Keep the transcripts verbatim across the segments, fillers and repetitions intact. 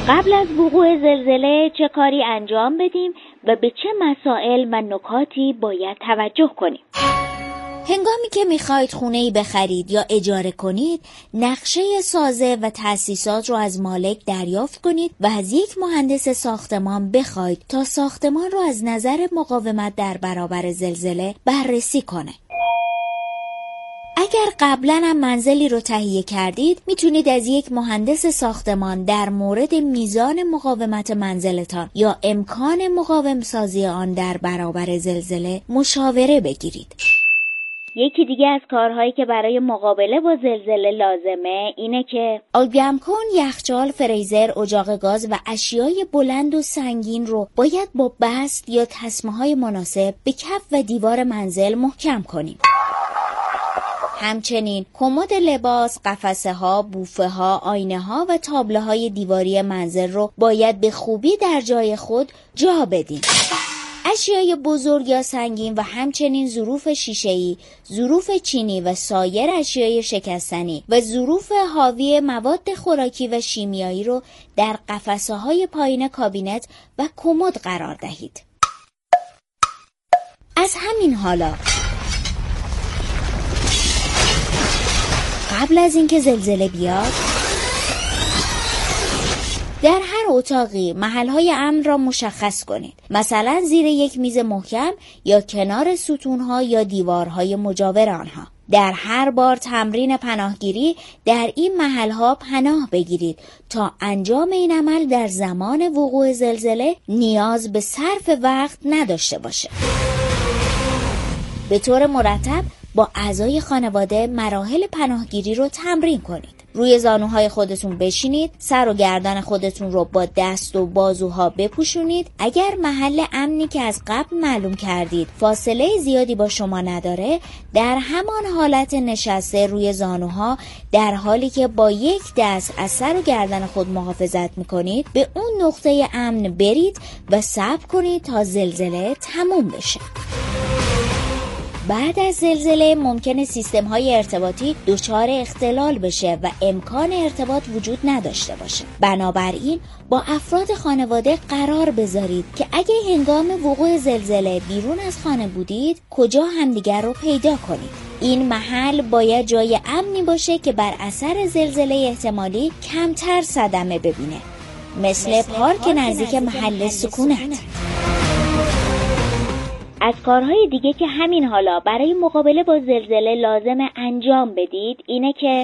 قبل از وقوع زلزله چه کاری انجام بدیم و به چه مسائل و نکاتی باید توجه کنیم؟ هنگامی که میخواید خونه‌ای بخرید یا اجاره کنید، نقشه سازه و تأسیسات رو از مالک دریافت کنید و از یک مهندس ساختمان بخواید تا ساختمان رو از نظر مقاومت در برابر زلزله بررسی کنه. اگر قبلا هم منزلی رو تهیه کردید، میتونید از یک مهندس ساختمان در مورد میزان مقاومت منزلتان یا امکان مقاوم سازی آن در برابر زلزله مشاوره بگیرید. یکی دیگه از کارهایی که برای مقابله با زلزله لازمه اینه که آب گرمکن، یخچال، فریزر، اجاق گاز و اشیای بلند و سنگین رو باید با بست یا تسمه‌های مناسب به کف و دیوار منزل محکم کنیم. همچنین کمد لباس، قفسه ها، بوفه ها، آینه ها و تابلو های دیواری منزل رو باید به خوبی در جای خود جا بدیم. اشیای بزرگ یا سنگین و همچنین ظروف شیشه‌ای، ظروف چینی و سایر اشیای شکستنی و ظروف حاوی مواد خوراکی و شیمیایی رو در قفسه های پایین کابینت و کمد قرار دهید. از همین حالا قبل از اینکه زلزله بیاد، در هر اتاقی محلهای امن را مشخص کنید. مثلا زیر یک میز محکم یا کنار ستونها یا دیوارهای مجاور آنها. در هر بار تمرین پناهگیری در این محلها پناه بگیرید تا انجام این عمل در زمان وقوع زلزله نیاز به صرف وقت نداشته باشه. به طور مرتب با اعضای خانواده مراحل پناهگیری رو تمرین کنید. روی زانوهای خودتون بشینید، سر و گردن خودتون رو با دست و بازوها بپوشونید. اگر محل امنی که از قبل معلوم کردید فاصله زیادی با شما نداره، در همان حالت نشسته روی زانوها در حالی که با یک دست از سر و گردن خود محافظت میکنید به اون نقطه امن برید و صبر کنید تا زلزله تموم بشه. بعد از زلزله ممکنه سیستم‌های ارتباطی دچار اختلال بشه و امکان ارتباط وجود نداشته باشه. بنابراین با افراد خانواده قرار بذارید که اگه هنگام وقوع زلزله بیرون از خانه بودید، کجا همدیگر رو پیدا کنید. این محل باید جای امنی باشه که بر اثر زلزله احتمالی کمتر صدمه ببینه، مثل, مثل پارک نزدیک محل سکونت. از کارهای دیگه که همین حالا برای مقابله با زلزله لازمه انجام بدید اینه که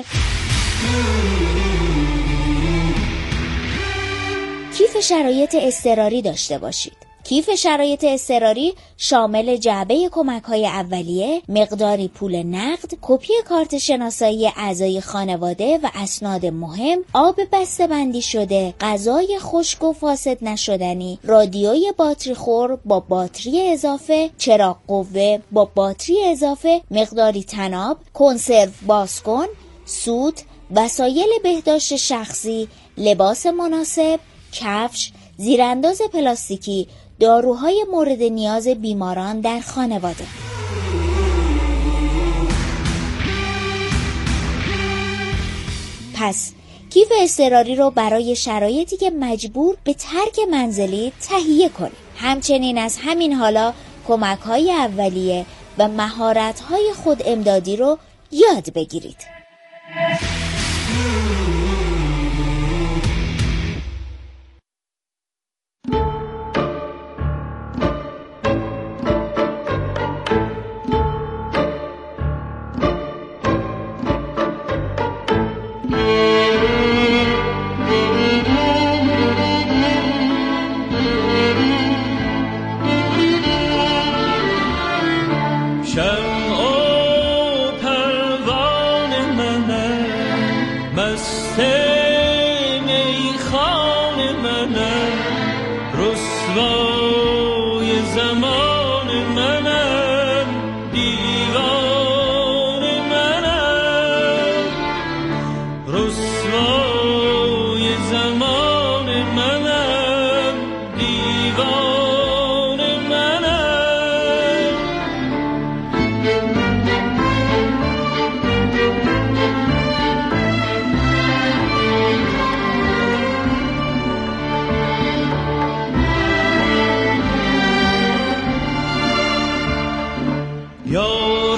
کیف شرایط اضطراری داشته باشید. کیف شرایط اضطراری شامل جعبه کمک‌های اولیه، مقداری پول نقد، کپی کارت شناسایی اعضای خانواده و اسناد مهم، آب بسته‌بندی شده، غذای خشک و فاسد نشدنی، رادیوی باتری خور با باتری اضافه، چراغ قوه با باتری اضافه، مقداری طناب، کنسرو بازکن، سوت، وسایل بهداشت شخصی، لباس مناسب، کفش، زیرانداز پلاستیکی، داروهای مورد نیاز بیماران در خانواده. پس کیف اضطراری رو برای شرایطی که مجبور به ترک منزلی تهیه کنید. همچنین از همین حالا کمک‌های اولیه و مهارت‌های خود امدادی رو یاد بگیرید. یار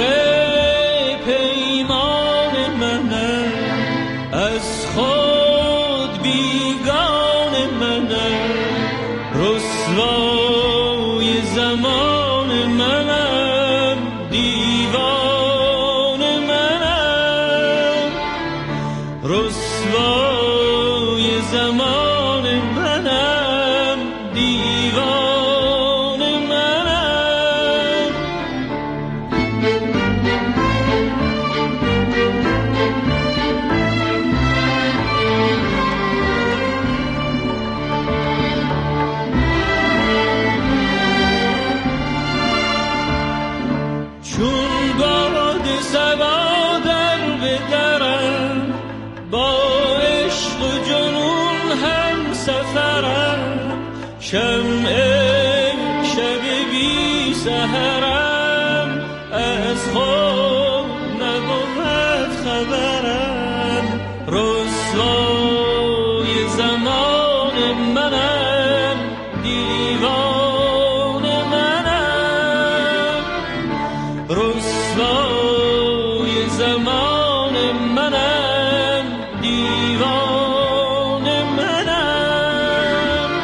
پیمان منه، از خود بیگان منه، رسوای زمان منم، دیوان منم، رسوای زمان منم، دیوان منم. چون باد صبا در بدرم، با عشق و جنون هم سفرم، شمع شب بی سحرم، از خود نبود خبرم، رسوای زمان منم، دیوان منم، رسوای زمان منم، دیوان منم.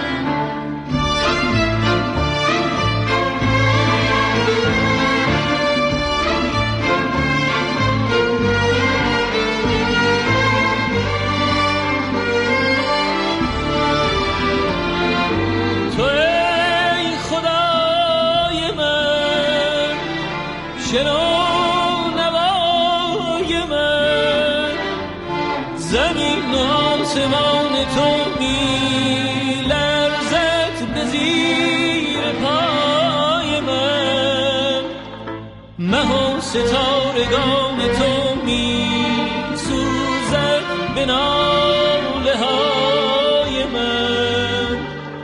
تو ای خدای من، شنو نوای من، زمین و آسمان تو می لرزد به زیر پای من، مه و ستارگان تو می سوزد به ناله های من،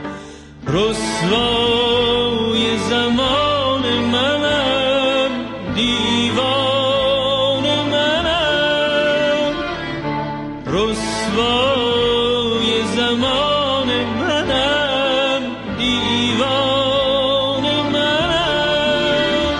رسوای زمان منم، دیوان منم، رسوای زمان منم، دیوان منم.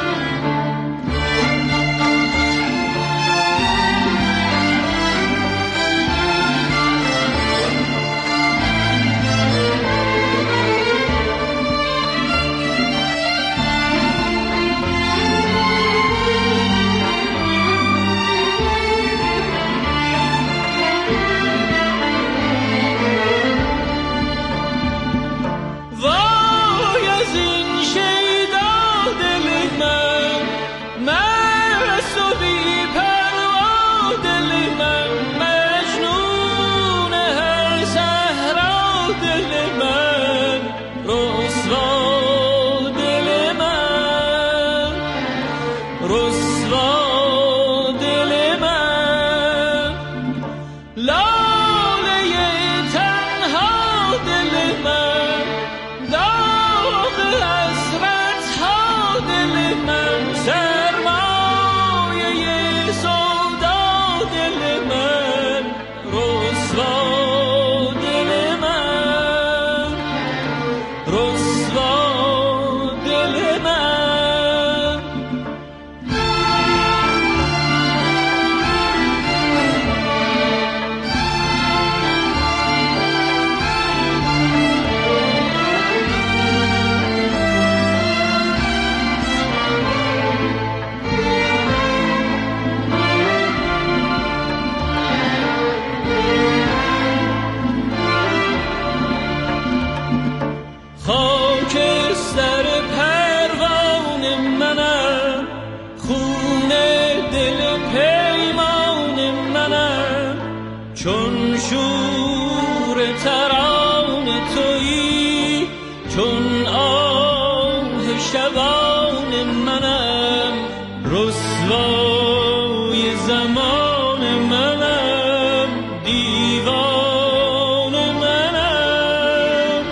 وای از این شیدا دل من، مست و بی پروا دل من، مجنون هر صحرا دل من، رسوا دل من، رسوا دل من، لاله تنها دل من، داغ حسرت ها دل من، سرمایه سودا دل من، رسوا دل من، رسوا دل من. خاکستر پروان منم، خون دل پیمان منم، چون شور تران تویی، چون آه شبان منم، رسوای زمان منم، دیوان منم،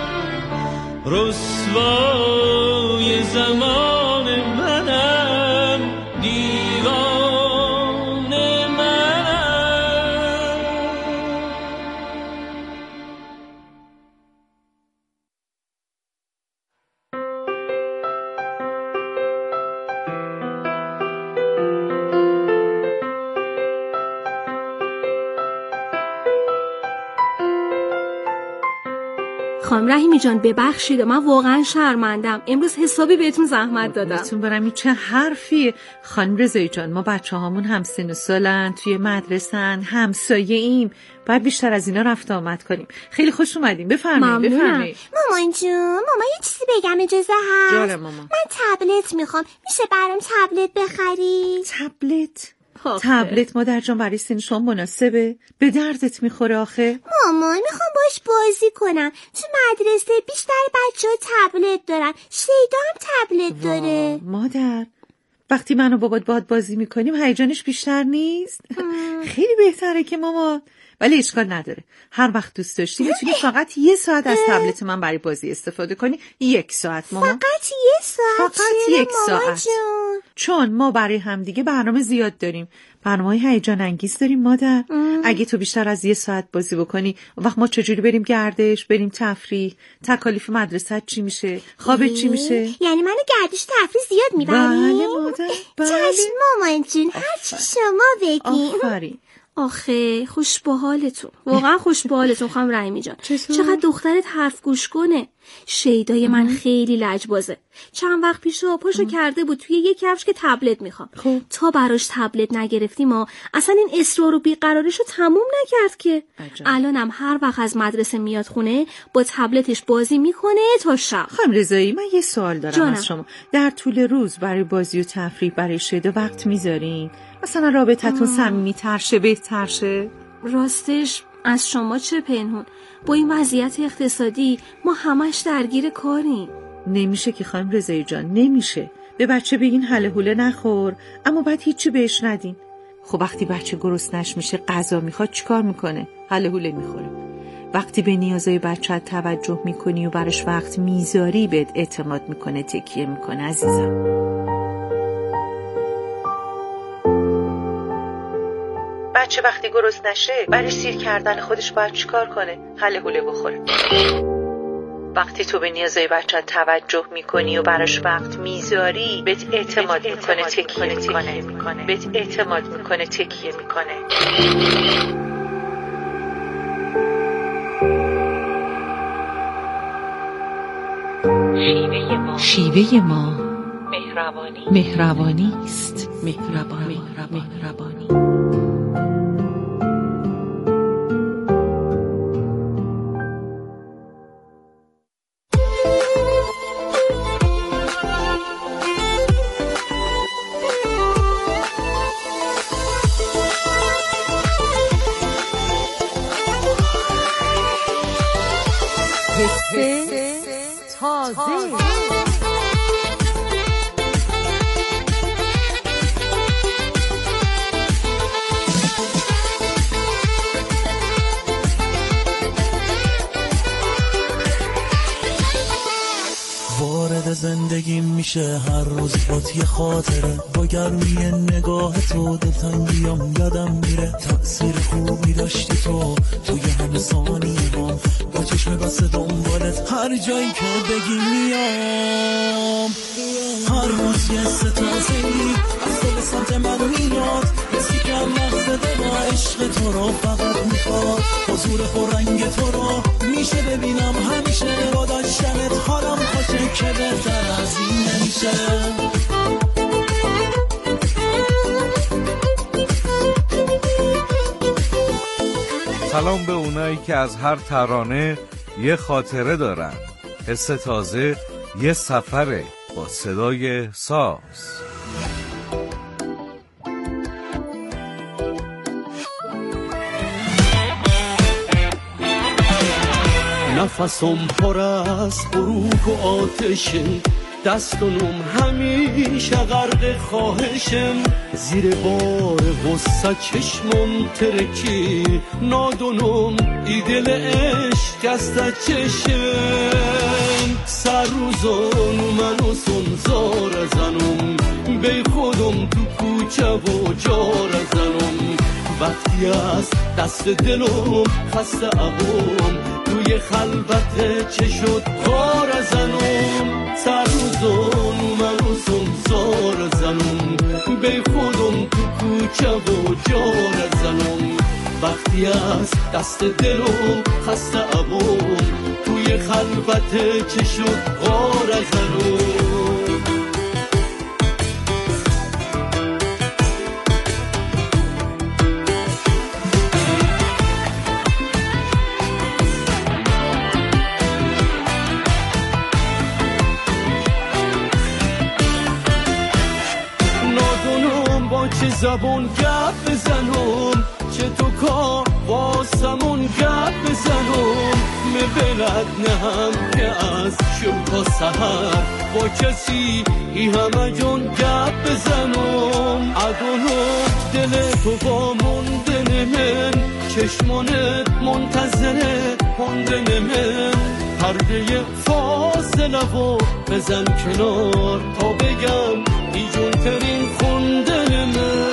رسوای زمان منم، دیوان منم. خانم رحیمی جان ببخشید، من واقعا شرمندم، امروز حسابی بهتون زحمت دادم. بهتون برم این چه حرفیه خانم رضایی جان؟ ما بچه هامون هم سن و سالن، توی مدرسن، همسایه ایم، باید بیشتر از اینا رفت آمد کنیم. خیلی خوش اومدین، بفرمایید بفرمایید. مامان جون، مامان یه چیزی بگم اجازه هست؟ جاره مامان. من تبلت میخوام، میشه برام تبلت بخری؟ تبلت؟ تبلت مادر جان برای سن شما مناسبه؟ به دردت میخوره آخه؟ مامان میخوام باش بازی کنم، تو مدرسه بیشتر بچه ها تبلت دارن، شیدا هم تبلت داره. مادر وقتی من و بابات باهات بازی میکنیم هیجانش بیشتر نیست؟ خیلی بهتره که مامان. ولی اشکال نداره، هر وقت دوست داشتی میتونی فقط یه ساعت از تبلت من برای بازی استفاده کنی. یک ساعت مامان. فقط یه ساعت؟ فقط یک ساعت جون. چون ما برای همدیگه برنامه زیاد داریم، برنامه‌های هیجان انگیز داریم مادر. ام. اگه تو بیشتر از یه ساعت بازی بکنی وقت ما چجوری بریم گردش، بریم تفریح، تکالیف مدرسه چی میشه، خوابت چی میشه؟ یعنی منو گردش تفریح زیاد میبری؟ بله مادر بله. چشم مامان جون، هرچی شما بگین. آفرین. آخه خوش به حالتون، واقعا خوش به حالتون خانم رحیمی جان. چقدر دخترت حرف گوش کنه. شیدای من خیلی لجبازه. چند وقت پیشا پاشو کرده بود توی یک کفش که تبلت میخوام. خب. تا براش تبلت نگرفتیم ما اصلا این اصرار و بیقراریشو تموم نکرد که. الانم هر وقت از مدرسه میاد خونه با تبلتش بازی میکنه تا شب. خانم رضایی من یه سوال دارم جانم. از شما در طول روز برای بازی و تفریح برای شیدا وقت میذارین؟ مثلا رابطتون صمیمی‌تر شه، بهتر شه؟ راستش از شما چه پنهون، با این وضعیت اقتصادی ما همش درگیر کاریم. نمیشه که خانم رضایی جان، نمیشه. به بچه بگین هله هوله نخور اما بعد هیچی بهش ندین. خب وقتی بچه گرسنش میشه غذا میخواد چیکار میکنه؟ هله هوله میخوره. وقتی به نیازهای بچه توجه میکنی و براش وقت میذاری بهت اعتماد میکنه، تکیه میکنه عزیزم. بچه وقتی گرسنه نشه برای سیر کردن خودش باید چیکار کنه؟ هله هوله بخوره. وقتی تو به نیازهای بچه توجه میکنی و براش وقت میذاری بهت اعتماد میکنه، تکیه میکنه، بهت اعتماد میکنه، تکیه میکنه. شیوه ما شیوه ما مهربانی مهربانی است. مهربانی مهربانی تازه. وارد زندگی میشه هر روز بات یه خاطره، با گرمی نگاه تو دلتنگیام یادم میره. تأثیر خوبی داشتی تو توی همه ثانیه‌ام، با چشم بسته دنبالت هر جایی که بگی میام. هر روز یه ستازه‌ای از تو به سمت من میاد، حسی که لحظه دل عشق تو رو فقط میخواد. حضور پررنگ تو رو میشه ببینم همیشه، با داشتنت حالم خوشه که بهتر از این نمیشه. سلام به اونایی که از هر ترانه یه خاطره دارن. حس تازه یه سفره با صدای ساز. نفسم پر از غروب و آتشه، دست و نوم همیشه غرق خواهشم. زیر بار غصه چشمم ترکی، نادونم ای دل عشق است چشم. سر روزان منو سنزار زنم، بی خودم تو کوچه و جار زنم. وقتی از دست دلم خسته ابم، توی خلوت چه شد کار زنم. سر روزان منو سنزار زنم، بی خودم تو کوچه و جار زنم. وقتی از دست دلم خسته ابم، توی توی خلوت چه شد غار زنم. چه زبون گپ بزنم، چه تو کار واسمون گپ بزنم. می بلد نهم که از شب تا سحر با کسی ای همه جون گپ بزنم. ادونم دل تو با موندن من، چشمانت منتظره خوندن من. پرده فاصله و بزن کنار تا بگم ای جون ترین خوندن من.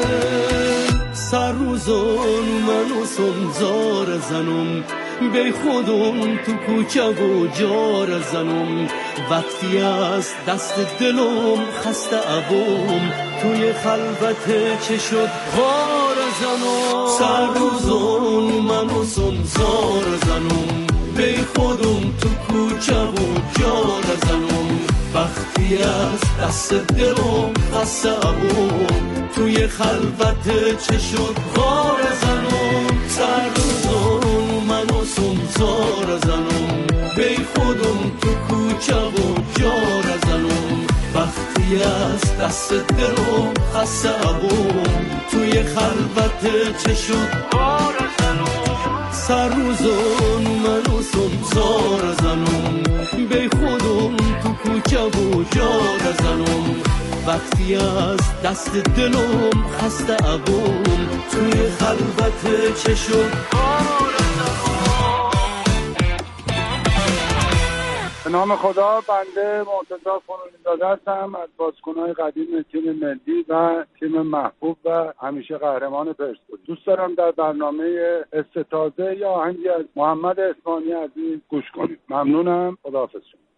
سر روزان منو سمزار زنم، بی خودم تو کوچه و جار زنم. وقتی از دست دلم خسته ابوم، توی خلوت چه شد غار زنم. سر روزان منو سمزار زنم، بی خودم تو کوچه و جار زنم. وقتی از دست دلم خسته ابوم، توی خلوت چه شد غار زنم. سر روزان منو سمزار زنم، بی خودم تو کوچه و جار زنم. وقتی از دست دلم خسته ابوم، توی خلوت چه شد غار زنم. سر روزان منو سمزار زنم، بی خودم تو کوچه و جار زنم. وقتی از دست دلم خسته ابوم، توی خلوت چه شد غار زنم. به نام خدا، بنده مرتضی فنونی‌زاده هستم از بازیکن‌های قدیم تیم ملی و تیم محبوب و همیشه قهرمان پرسپولیس. دوست دارم در برنامه استتازه یا آهنگی از محمد اسمانی عزیز گوش کنید. ممنونم. خداحافظ.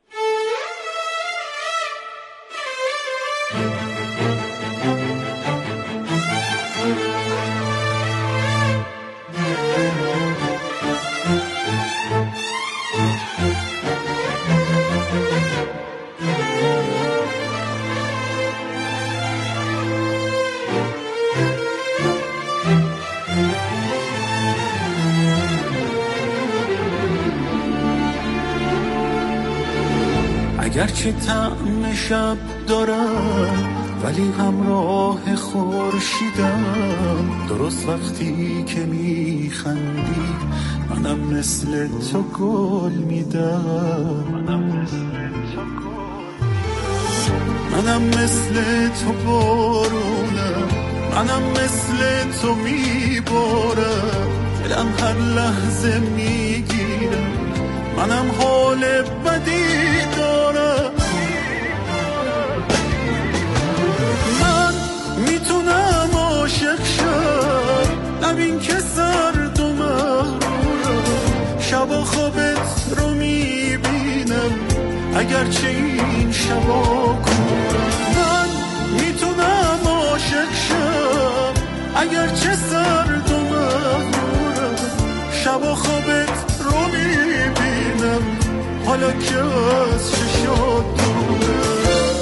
اگرچه طعم شب دارم ولی همراه خورشیدم. درست وقتی که میخندی منم مثل تو گل میدم. منم مثل تو گل منم مثل تو بارونم. منم مثل تو میبارم. دلم هر لحظه میگیرم. منم حال بدی دارم. من میتونم عاشق شم، نبین که سرد و مغرورم. شبا خوابت رو میبینم اگرچه این شبا کورم. من میتونم عاشق شم اگرچه سرد و مغرورم. شبا خوابت رو میبینم حالا که از چشات دوره.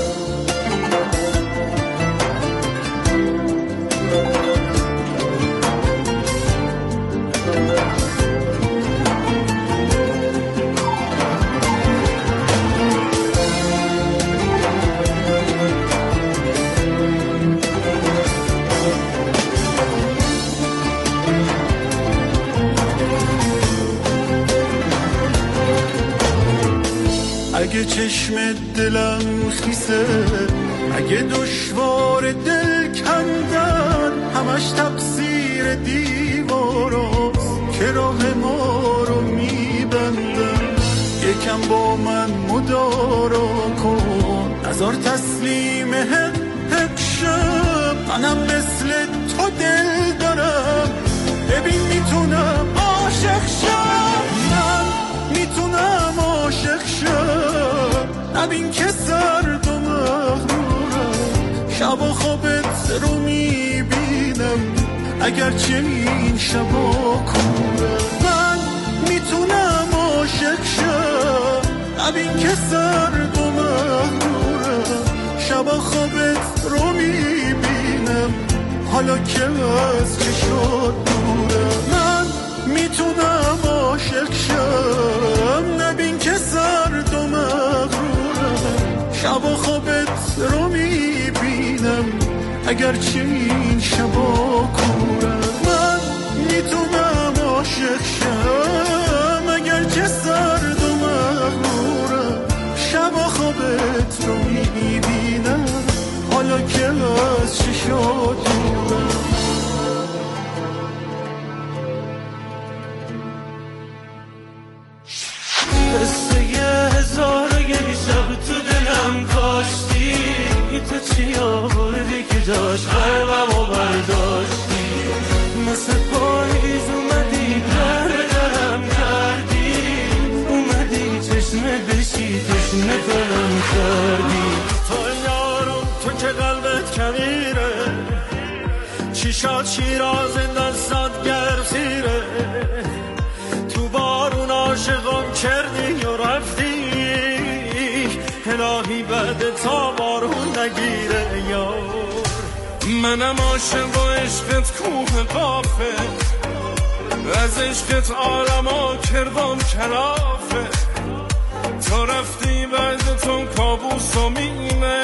اگه چشم دلم خیسه، اگه دشوار دل کندن، همش تقصیر دیواراست که راه ما رو میبندن. یکم با من مدارا کن، نزار تسلیم حق حق شم. منم مثل تو دل دارم، ببین میتونم عاشق شم. من میتونم عاشق شم، نبین که سرد و مغرورم. شبا خوابت رو میبینم اگرچه این شبا کورم. من میتونم عاشق شم، نبین که سرد و مغرورم، شبا خوابت رو میبینم حالا که از چشات دورم. من میتونم عاشق شم، نبین که سرد و مغرورم، شبا خوابت رو میبینم اگرچه این شبا کورم. من میتونم عاشق شم اگرچه سرد و مغرورم، شبا خوابت رو میبینم حالا که از چشات دورم. قصه یه هزار یه شب تو دلم کاشتی، تو چی آوردی که جاش قلبم و برداشتی، مثل پاییز اومدی در درم کردی، اومدی چشمه بشی تشنه کنم کردی. تو یارم تو که قلبت کبیره، چی شاد شیراز دستات گرفتیره، تو بارون عاشقم کردی و رفتی، الهی بعد تا بارون نگیره یار. منم عاشق و عشقت کوه قافه، از عشقت عالمو کردم کلافه، تو رفتی بعد تو کابوس و میمه،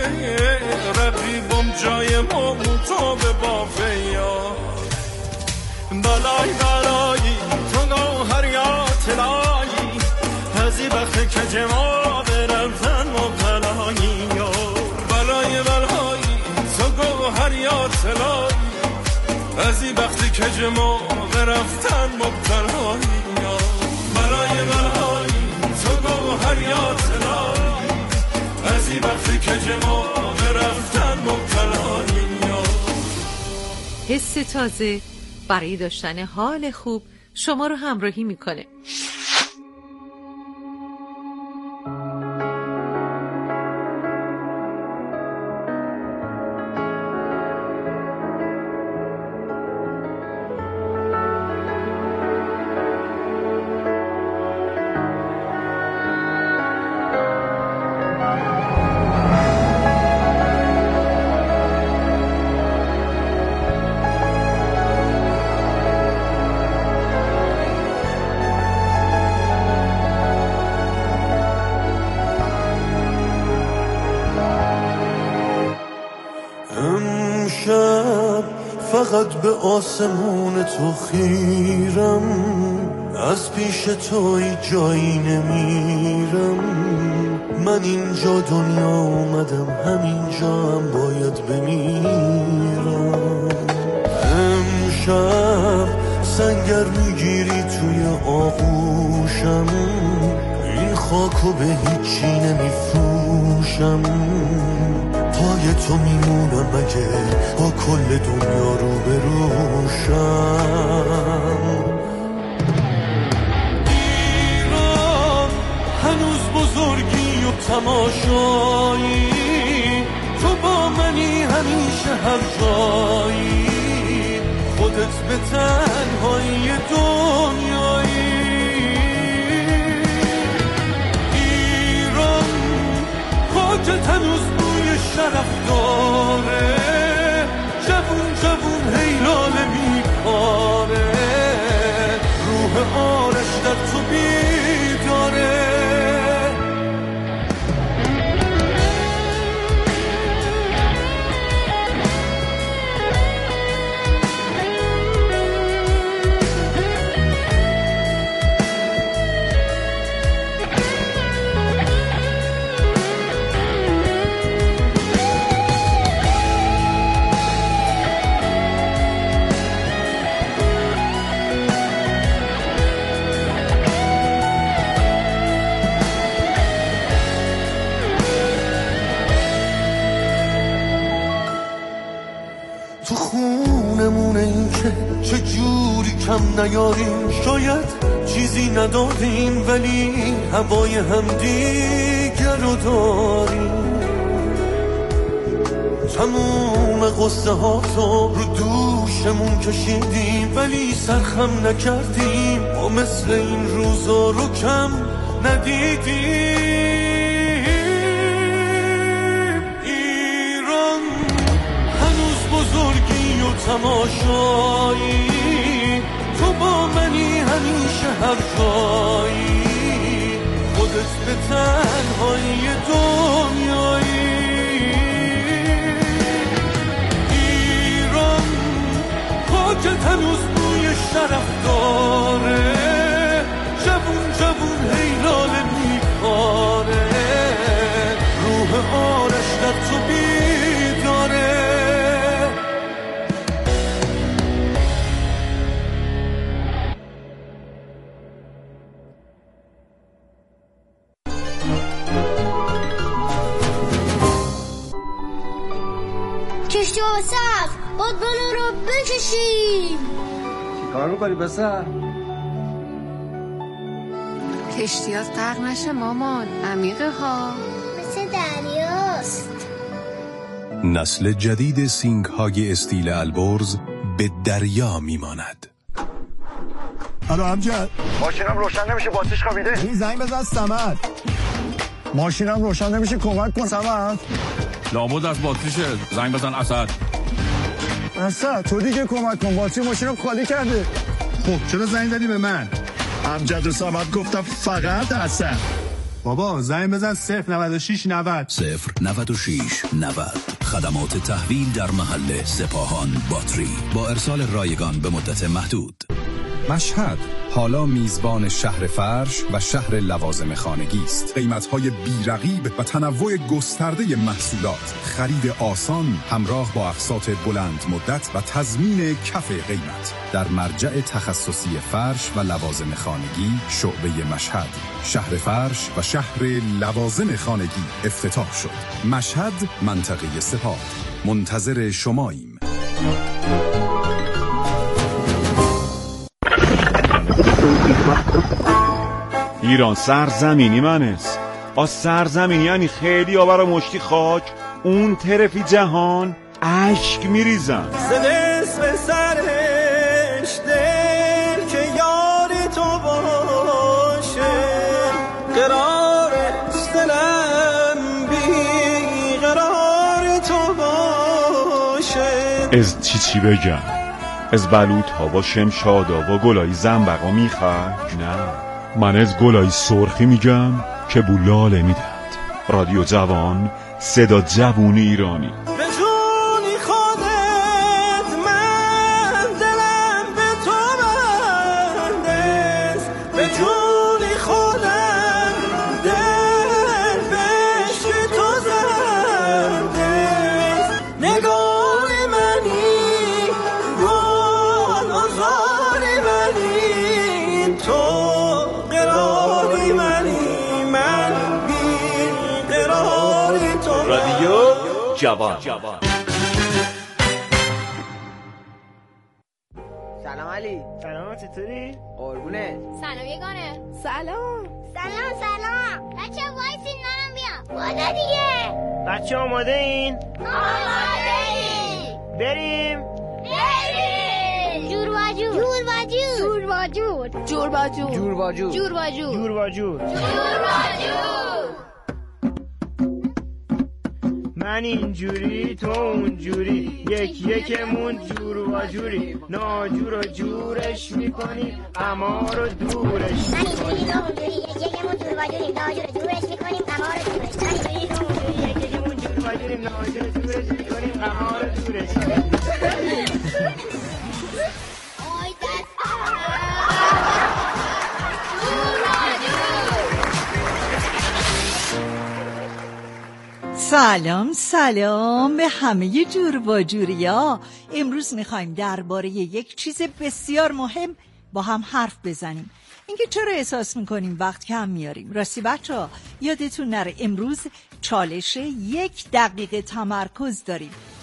رقیبم جای ما تو به بافه یار. بلای بلایی تو گوهر یا طلایی، هزی وقت که جما برفتن مبتلایی یار. بلای بلایی تو گوهر یا طلایی، هزی وقتی که جما برفتن مبتلایی یار. بلای بلایی تو گوهر یا طلایی، هزی وقتی که جما برفتن مبتلایی یار. حس تازه برای داشتن حال خوب شما رو همراهی میکنه. فقط به آسمون تو خیرم، از پیش تو ای جایی نمیرم. من اینجا دنیا اومدم، همینجا هم باید بمیرم. امشب سنگر میگیری توی آغوشم، این خاکو به هیچی نمیفروشم. پای تو میمونم اگه با کل دنیا رو بروشم. ایران هنوز بزرگی و تماشایی، تو با منی همیشه هر جایی، خودت به تنهایی دنیایی. ایران خاکت هنوز شرف داره، جوون جوون هیلاله میکاره، روح آرش در تو بیداره. تو خونمونه این که چه جوری کم نیاریم، شاید چیزی نداریم ولی هوای همدیگر رو داریم. تموم قصه ها تو رو دوشمون کشیدیم ولی سرخم نکردیم، ما مثل این روزا رو کم ندیدیم. ایران هنوز بزرگی و تماشایی، تو با منی همیشه هر جایی، خودت به تنهایی دنیایی. ایران پاکت هنوز بوی شرف داره، جوون جوون هیلاله میپاره، روح آرش در تو بیداره. کشتی و سف باید بالا رو بکشیم. چی کار میکنی پسر؟ کشتیات غرق نشه مامان، عمیقه ها، مثل دریاست. نسل جدید سینگ های استیل البرز به دریا میماند. الو امجد، ماشینم روشن نمیشه، باتریش خوابیده. این زنگ بزن صمد. ماشینم روشن نمیشه، کمک کن صمد. لابد از باتریشه، زنگ بزن اسد. اسد تو دیگه کمک کن، باتری ماشینم خالی کرده. خب چرا زنگ زدی به من؟ امجد و صمد گفتم فقط اسد. بابا زنگ بزن صفر نود و شش نود. صفر نود و شش نود. خدمات تحویل در محل سپاهان باتری با ارسال رایگان به مدت محدود. مشهد حالا میزبان شهر فرش و شهر لوازم خانگی است. قیمت‌های بی‌رقیب و تنوع گسترده محصولات، خرید آسان همراه با اقساط بلند مدت و تضمین کف قیمت در مرجع تخصصی فرش و لوازم خانگی شعبه مشهد. شهر فرش و شهر لوازم خانگی افتتاح شد. مشهد، منطقه سپاه. منتظر شماییم. ایران سرزمینی من است. آ سرزمینی یعنی خیلی ها برا مشتی خاک، اون طرفی جهان عشق میریزن. زدست به سرش دل که یار تو باشه، قرار دلم بی قرار تو باشه. از چی چی بگم؟ از بلوط ها و شمشادا و گلای زنبقا میخواد؟ نه، من از گلای سرخی میگم که بولاله میدهد. رادیو جوان، صدا جوون ایرانی. به جونی خودت من دلم به تو بندست، به جونی خودم دل بهش تو زندست. نگاه منی گل آزار منی، تو قراری منی، من بی قراری تو. رادیو جوان. سلام علی. سلام، چطوری؟ قربونه. سلام یگانه. سلام. سلام سلام. بچه وایسین منم بیام. آماده دیگه. بچه آماده این؟ آماده این. بریم. بریم. جور با جور. جور با جور. جور با جور. جور با جور. جور با جور. جور با جور. جور با جور. جور با جور. من اینجوری تو اونجوری، یک یکمون جور و جوری، ناجور و جورش میکنیم اما رو دورش. من اینجوری تو اونجوری، یک یکمون جور و جوری، ناجور و جورش میکنیم اما رو دورش. من اینجوری تو اونجوری، یک یکمون جور و جوری، ناجور و جورش میکنیم اما رو دورش. آی دست سلام سلام به همه جور با جوریا. امروز میخوایم درباره یک چیز بسیار مهم با هم حرف بزنیم. اینکه چرا احساس میکنیم وقت کم میاریم. راستی بچه یادتون نره امروز چالش یک دقیقه تمرکز داریم.